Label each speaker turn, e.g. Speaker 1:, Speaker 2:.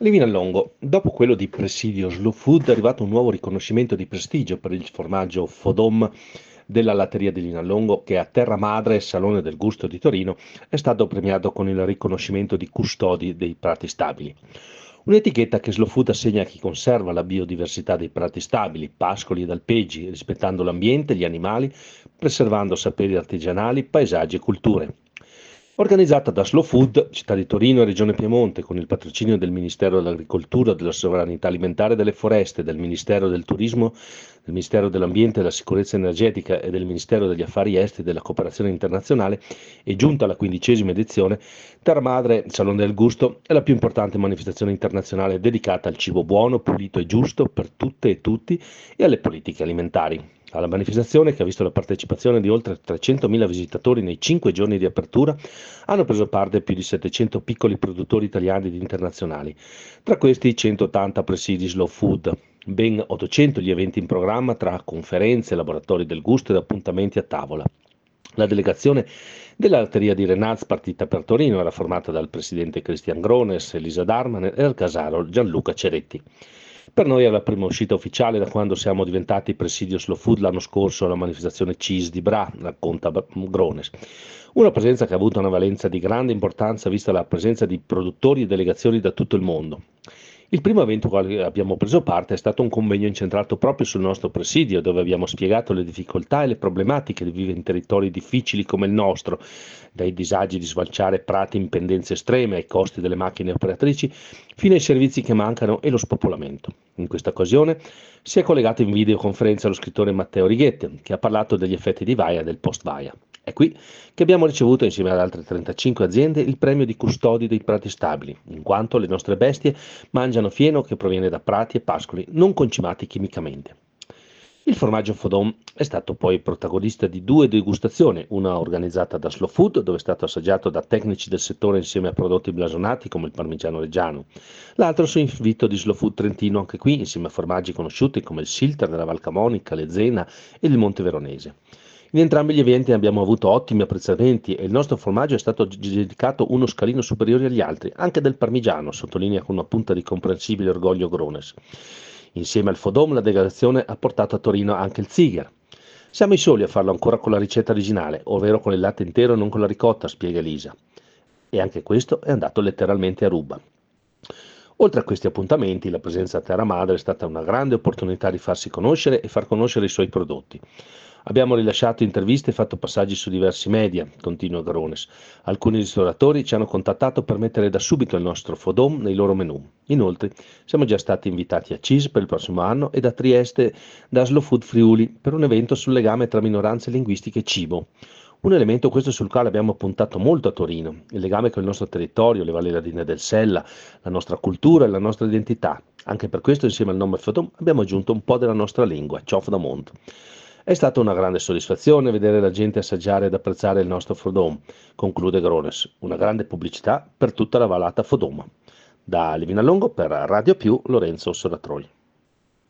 Speaker 1: Livinallongo, dopo quello di Presidio Slow Food è arrivato un nuovo riconoscimento di prestigio per il formaggio Fodom della latteria di Linallongo che a Terra Madre, Salone del Gusto di Torino, è stato premiato con il riconoscimento di custodi dei prati stabili. Un'etichetta che Slow Food assegna a chi conserva la biodiversità dei prati stabili, pascoli ed alpeggi, rispettando l'ambiente, gli animali, preservando saperi artigianali, paesaggi e culture. Organizzata da Slow Food, Città di Torino e Regione Piemonte, con il patrocinio del Ministero dell'Agricoltura, della Sovranità Alimentare e delle Foreste, del Ministero del Turismo, del Ministero dell'Ambiente e della Sicurezza Energetica e del Ministero degli Affari Esteri e della Cooperazione Internazionale, è giunta alla 15ª edizione, Terra Madre Salone del Gusto è la più importante manifestazione internazionale dedicata al cibo buono, pulito e giusto per tutte e tutti e alle politiche alimentari. Alla manifestazione, che ha visto la partecipazione di oltre 300.000 visitatori nei 5 giorni di apertura, hanno preso parte più di 700 piccoli produttori italiani ed internazionali, tra questi 180 presidi slow food, ben 800 gli eventi in programma tra conferenze, laboratori del gusto ed appuntamenti a tavola. La delegazione della latteria di Renaz, partita per Torino, era formata dal presidente Christian Grones, Elisa Darman e dal casaro Gianluca Ceretti. Per noi è la prima uscita ufficiale da quando siamo diventati presidio Slow Food l'anno scorso alla manifestazione Cheese di Bra, racconta Grones. Una presenza che ha avuto una valenza di grande importanza vista la presenza di produttori e delegazioni da tutto il mondo. Il primo evento al quale abbiamo preso parte è stato un convegno incentrato proprio sul nostro presidio, dove abbiamo spiegato le difficoltà e le problematiche di vivere in territori difficili come il nostro, dai disagi di sfalciare prati in pendenze estreme ai costi delle macchine operatrici, fino ai servizi che mancano e lo spopolamento. In questa occasione si è collegato in videoconferenza lo scrittore Matteo Righetti, che ha parlato degli effetti di Vaia e del post-Vaia. È qui che abbiamo ricevuto, insieme ad altre 35 aziende, il premio di custodi dei prati stabili, in quanto le nostre bestie mangiano fieno che proviene da prati e pascoli non concimati chimicamente. Il formaggio Fodon è stato poi protagonista di 2 degustazioni, una organizzata da Slow Food, dove è stato assaggiato da tecnici del settore insieme a prodotti blasonati come il parmigiano reggiano, l'altro su invito di Slow Food Trentino, anche qui insieme a formaggi conosciuti come il Silter della Val Camonica, le Zena e il Monte Veronese. In entrambi gli eventi abbiamo avuto ottimi apprezzamenti e il nostro formaggio è stato giudicato uno scalino superiore agli altri, anche del parmigiano, sottolinea con una punta di comprensibile orgoglio Grones. Insieme al Fodom la delegazione ha portato a Torino anche il Ziger. Siamo i soli a farlo ancora con la ricetta originale, ovvero con il latte intero e non con la ricotta, spiega Elisa. E anche questo è andato letteralmente a ruba. Oltre a questi appuntamenti, la presenza a Terra Madre è stata una grande opportunità di farsi conoscere e far conoscere i suoi prodotti. Abbiamo rilasciato interviste e fatto passaggi su diversi media, continua Grones. Alcuni ristoratori ci hanno contattato per mettere da subito il nostro Fodom nei loro menù. Inoltre, siamo già stati invitati a CIS per il prossimo anno e da Trieste da Slow Food Friuli per un evento sul legame tra minoranze linguistiche e cibo. Un elemento questo sul quale abbiamo puntato molto a Torino, il legame con il nostro territorio, le Valli Ladine del Sella, la nostra cultura e la nostra identità. Anche per questo, insieme al nome Fodom, abbiamo aggiunto un po' della nostra lingua, Ciof da Mont. È stata una grande soddisfazione vedere la gente assaggiare ed apprezzare il nostro Fodom, conclude Grones, una grande pubblicità per tutta la vallata Fodom. Da Livinallongo per Radio Più, Lorenzo Soratroi.